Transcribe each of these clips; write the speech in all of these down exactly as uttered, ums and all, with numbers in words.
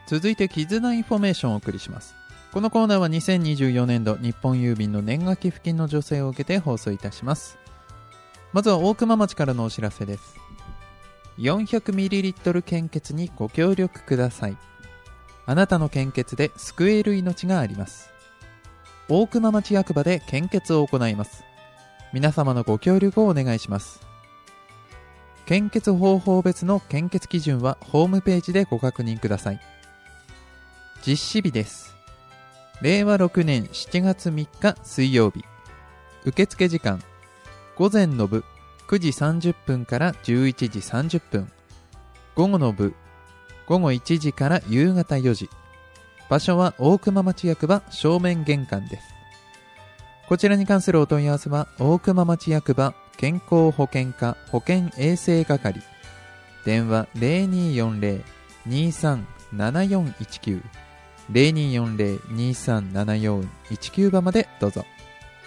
続いて絆インフォメーションをお送りします。このコーナーはにせんにじゅうよねんど日本郵便の年賀寄付金の助成を受けて放送いたします。まずは大熊町からのお知らせです。 よんひゃくミリリットル 献血にご協力ください。あなたの献血で救える命があります。大熊町役場で献血を行います。皆様のご協力をお願いします。献血方法別の献血基準はホームページでご確認ください。実施日です。れいわろくねんしちがつみっか水曜日。受付時間午前の部くじさんじゅっぷんからじゅういちじさんじゅっぷん、午後の部ごごいちじから夕方よじ。場所は大熊町役場正面玄関です。こちらに関するお問い合わせは大熊町役場健康保険課保健衛生係、電話 ゼロにーよんゼロ にーさんななよんいちきゅう ゼロにーよんゼロ にーさんななよんいちきゅう 番までどうぞ。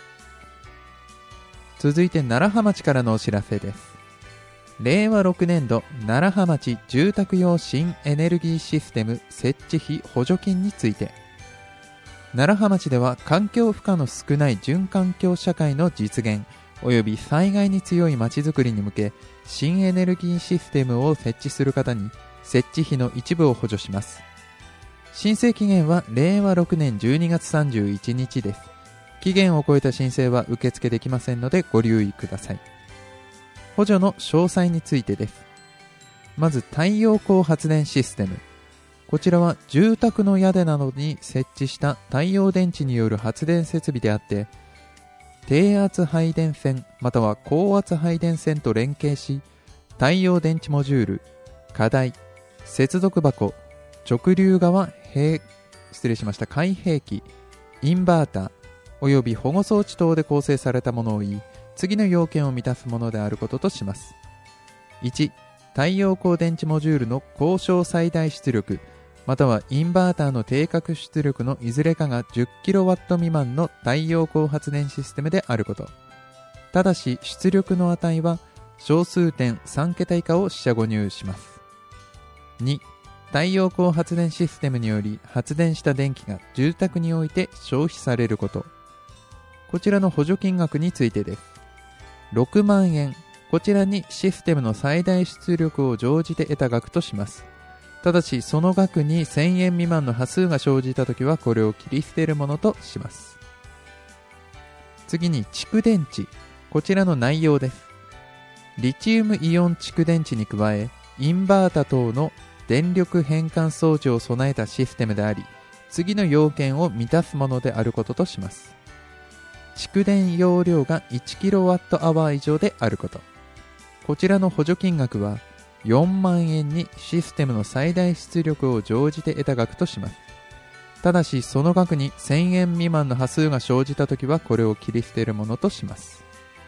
続いて楢葉町からのお知らせです。れいわろくねんど楢葉町住宅用新エネルギーシステム設置費補助金について、楢葉町では環境負荷の少ない循環境社会の実現および災害に強い町づくりに向け、新エネルギーシステムを設置する方に設置費の一部を補助します。申請期限はれいわろくねんじゅうにがつさんじゅういちにちです。期限を超えた申請は受付できませんのでご留意ください。補助の詳細についてです。まず太陽光発電システム。こちらは住宅の屋根などに設置した太陽電池による発電設備であって、低圧配電線または高圧配電線と連携し、太陽電池モジュール、火台、接続箱、直流側閉失礼しました開閉器、インバーターおよび保護装置等で構成されたものを言い、次の要件を満たすものであることとします。いち. 太陽光電池モジュールの高小最大出力またはインバーターの定格出力のいずれかが じゅっキロワット 未満の太陽光発電システムであること。ただし出力の値は小数点さんけた以下を四捨五入します。に. 太陽光発電システムにより発電した電気が住宅において消費されること。こちらの補助金額についてです。ろくまんえん、こちらにシステムの最大出力を乗じて得た額とします。ただしその額にせんえん未満の端数が生じたときはこれを切り捨てるものとします。次に蓄電池、こちらの内容です。リチウムイオン蓄電池に加えインバータ等の電力変換装置を備えたシステムであり、次の要件を満たすものであることとします。蓄電容量が いちキロワットアワー 以上であること。こちらの補助金額はよんまんえんにシステムの最大出力を乗じて得た額とします。ただしその額にせんえん未満の端数が生じたときはこれを切り捨てるものとします。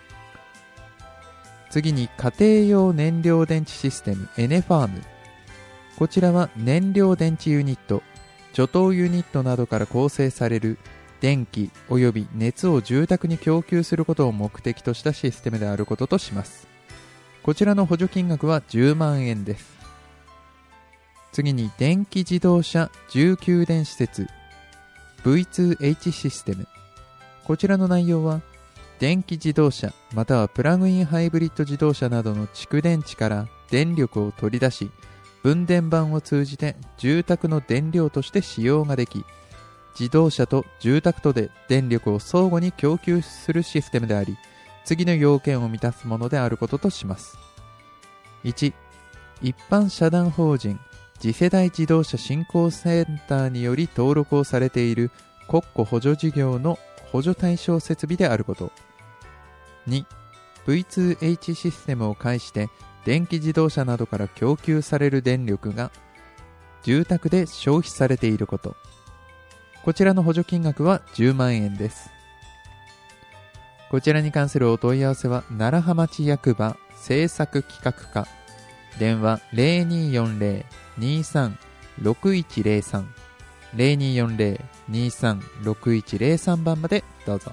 次に家庭用燃料電池システムエネファーム。こちらは燃料電池ユニット、貯湯ユニットなどから構成される電気及び熱を住宅に供給することを目的としたシステムであることとします。こちらの補助金額はじゅうまんえんです。次に電気自動車重給電施設 ブイツーエイチ システム。こちらの内容は電気自動車またはプラグインハイブリッド自動車などの蓄電池から電力を取り出し、分電盤を通じて住宅の電量として使用ができ、自動車と住宅とで電力を相互に供給するシステムであり、次の要件を満たすものであることとします。いち. 一般社団法人次世代自動車振興センターにより登録をされている国庫補助事業の補助対象設備であること。に. ブイツーエイチ システムを介して電気自動車などから供給される電力が住宅で消費されていること。こちらの補助金額はじゅうまんえんです。こちらに関するお問い合わせは楢葉町役場政策企画課、電話 ゼロにーよんゼロ にーさんろくいちゼロさん ゼロにーよんゼロ にーさんろくいちゼロさん 番までどうぞ。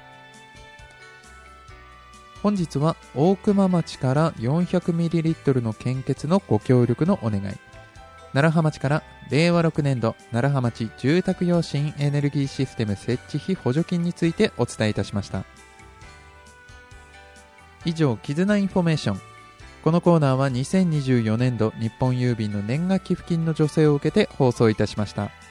本日は大熊町から よんひゃくミリリットル の献血のご協力のお願い。 楢葉町かられいわろくねんど楢葉町住宅用新エネルギーシステム設置費補助金についてお伝えいたしました。以上、絆インフォメーション。このコーナーはにせんにじゅうよねんど日本郵便の年賀寄付金の助成を受けて放送いたしました。